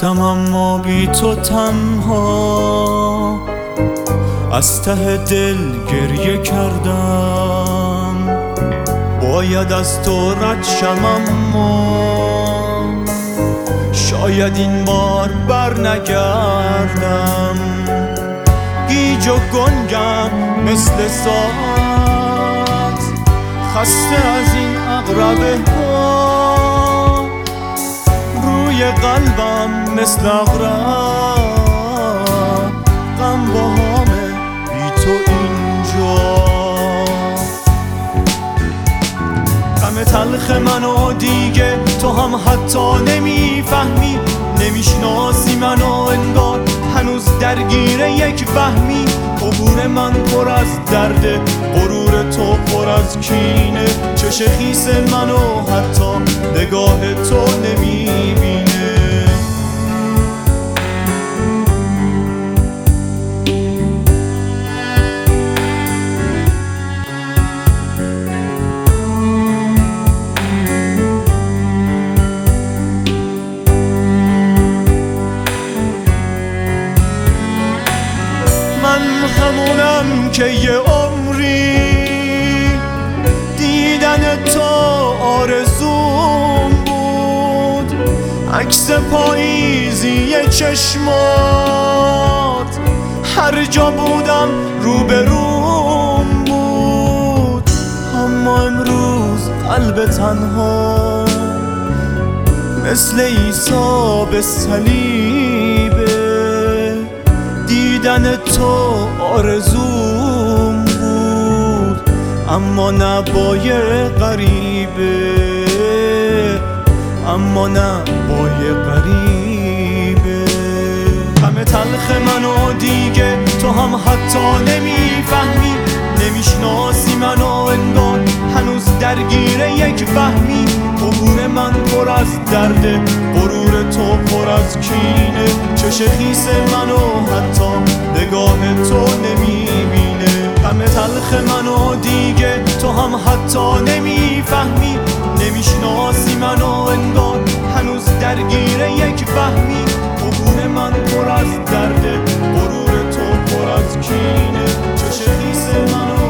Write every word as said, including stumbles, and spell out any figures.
رفتم اما بی تو تنها، از ته دل گریه کردم. باید از تو رد شم اما شاید این بار بر نگردم. گیج و گنگم مثل ساعت، خسته از این عقربه ها. روی قلبم مثل عقرب، غم با همه بی تو اینجا. غم تلخ منو دیگه تو هم حتی نمیفهمی، نمیشناسی منو انگار هنوز درگیر یک وهمی. عبور من پر از درده، غرور تو پر از کینه. چش خیس منو حتی نگاه تو نمیبینه. من همونم که یه عمری دیدن تو آرزوم بود. عکس پاییزی چشمات هر جا بودم روبروم بود. اما امروز قلب تنها مثل عیسی به صلیبه. دیدن تو آرزوم بود، اما نه با یه غریبه، اما نه با یه غریبه. غم تلخ منو دیگه تو هم حتی نمیفهمی، نمیشناسی منو انگار هنوز درگیر یک وهمی. عبور من پر از درده، غرور تو پر از کینه. چش خیس منو حتی نگاه تو نمیبینه. غم تلخ منو دیگه تو هم حتی نمیفهمی، نمیشناسی منو انگار هنوز درگیر یک وهمی. عبور من پر از درده، غرور تو پر از کینه. چش خیس منو